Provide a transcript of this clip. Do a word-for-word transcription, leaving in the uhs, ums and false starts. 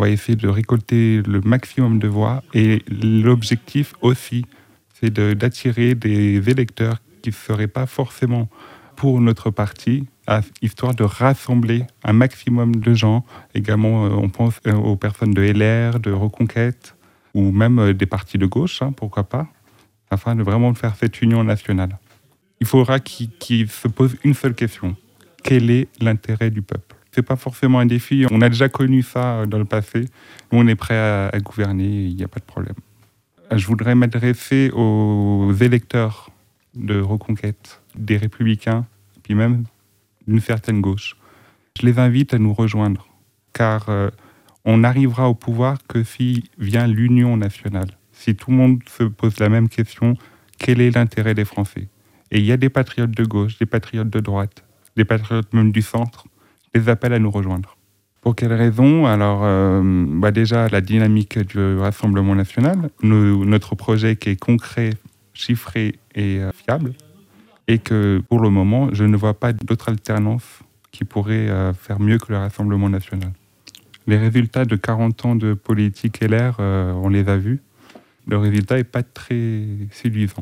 On va essayer de récolter le maximum de voix et l'objectif aussi, c'est de, d'attirer des électeurs qui ne seraient pas forcément pour notre parti, à, histoire de rassembler un maximum de gens. Également, on pense aux personnes de L R, de Reconquête, ou même des partis de gauche, hein, pourquoi pas, afin de vraiment faire cette union nationale. Il faudra qu'il, qu'il se pose une seule question. Quel est l'intérêt du peuple ? Ce n'est pas forcément un défi. On a déjà connu ça dans le passé. Nous, on est prêt à, à gouverner, il n'y a pas de problème. Je voudrais m'adresser aux électeurs de Reconquête, des Républicains, puis même d'une certaine gauche. Je les invite à nous rejoindre, car euh, on n'arrivera au pouvoir que si vient l'union nationale. Si tout le monde se pose la même question, quel est l'intérêt des Français ? Et il y a des patriotes de gauche, des patriotes de droite, des patriotes même du centre. Je les appelle à nous rejoindre. Pour quelles raisons ? Alors, euh, bah déjà, la dynamique du Rassemblement national, nous, notre projet qui est concret, chiffré et euh, fiable, et que pour le moment, je ne vois pas d'autre alternance qui pourrait euh, faire mieux que le Rassemblement national. Les résultats de quarante ans de politique L R, euh, on les a vus. Le résultat n'est pas très séduisant.